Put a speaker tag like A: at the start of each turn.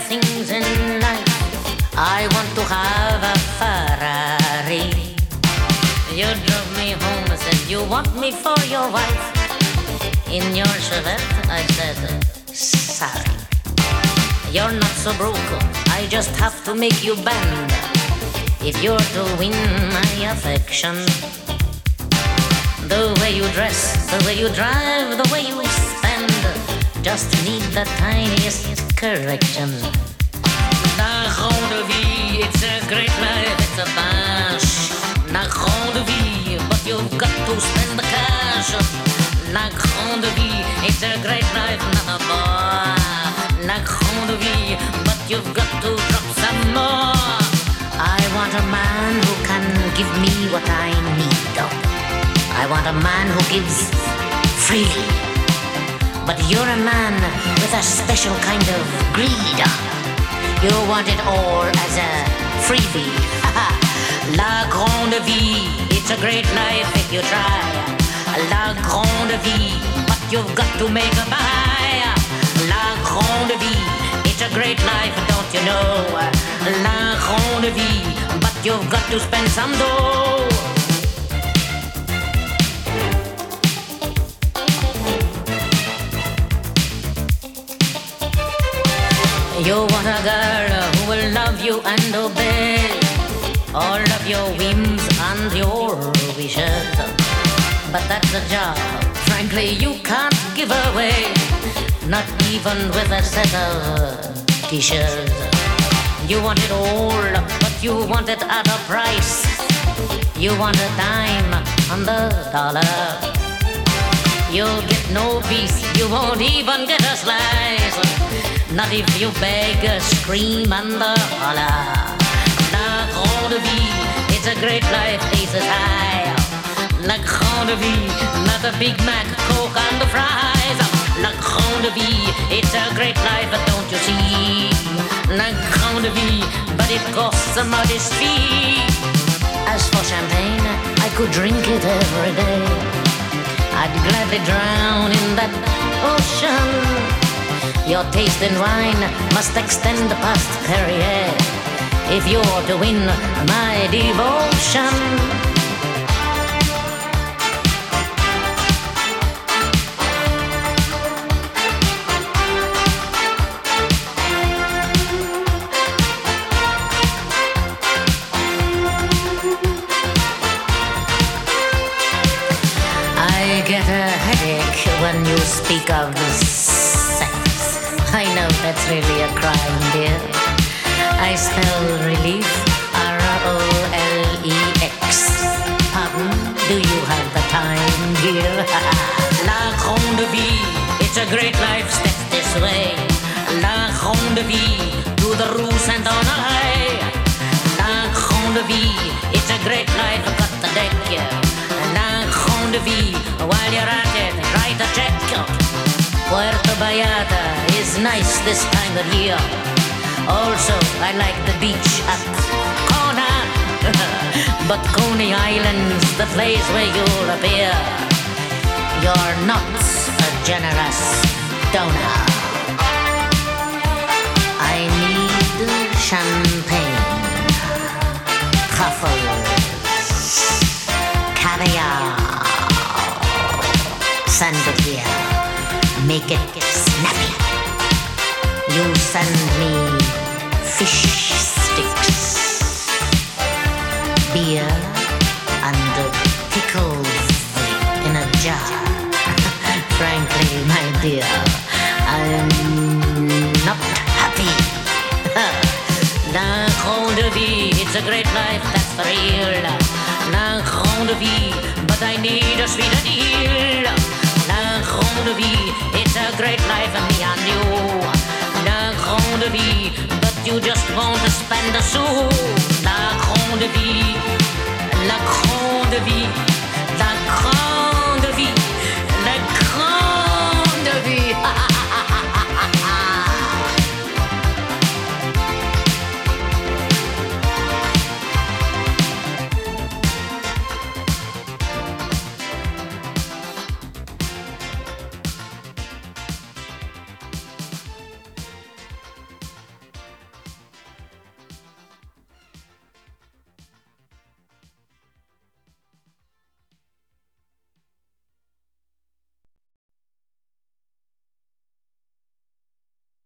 A: things in life. I want to have a Ferrari. You drove me home and said you want me for your wife. In your Chevette, I said, sorry. You're not so broke, I just have to make you bend. If you're to win my affection. The way you dress, the way you drive, the way you spend, just need the tiniest correction. La grande vie, it's a great life, it's a bash. La grande vie, but you've got to spend the cash. La grande vie, it's a great life, not a bar. La grande vie, but you've got to drop some more. I want a man who can give me what I need. I want a man who gives freely. But you're a man with a special kind of greed. You want it all as a freebie. La grande vie, it's a great life if you try. La grande vie, but you've got to make a buy. La grande vie, it's a great life, don't you know? La grande vie, but you've got to spend some dough. You want a girl who will love you and obey all of your whims and your wishes. But that's a job, frankly, you can't give away, not even with a set of dishes. You want it all, but you want it at a price. You want a dime on the dollar. You'll get no piece, you won't even get a slice. Not if you beg, scream and holler. La grande vie, it's a great life, aces high. La grande vie, not a Big Mac, Coke and the fries. La grande vie, it's a great life, don't you see? La grande vie, but it costs a modest fee. As for champagne, I could drink it every day. I'd gladly drown in that ocean. Your taste in wine must extend past Perrier if you're to win my devotion. I get a headache when you speak of sex. I know that's really a crime, dear. I spell relief, R-O-L-E-X. Pardon, do you have the time, dear? La grande vie, it's a great life, step this way. La grande vie, to the Rue Saint-Honoré. La grande vie, it's a great life, cut the deck. La grande vie, while you're at it, write a check. Puerto Vallarta is nice this time of year. Also, I like the beach at Kona. But Coney Island's the place where you'll appear. You're not a generous donor. I need champagne, truffles, caviar. Send it here. Make it snappy. You send me fish sticks, beer, and pickles in a jar. Frankly, my dear, I'm not happy. La grande vie, it's a great life, that's for real. La grande vie, but I need a sweeter deal. La grande vie, it's a great life and me and you. La grande vie, but you just won't spend a sou. La grande vie,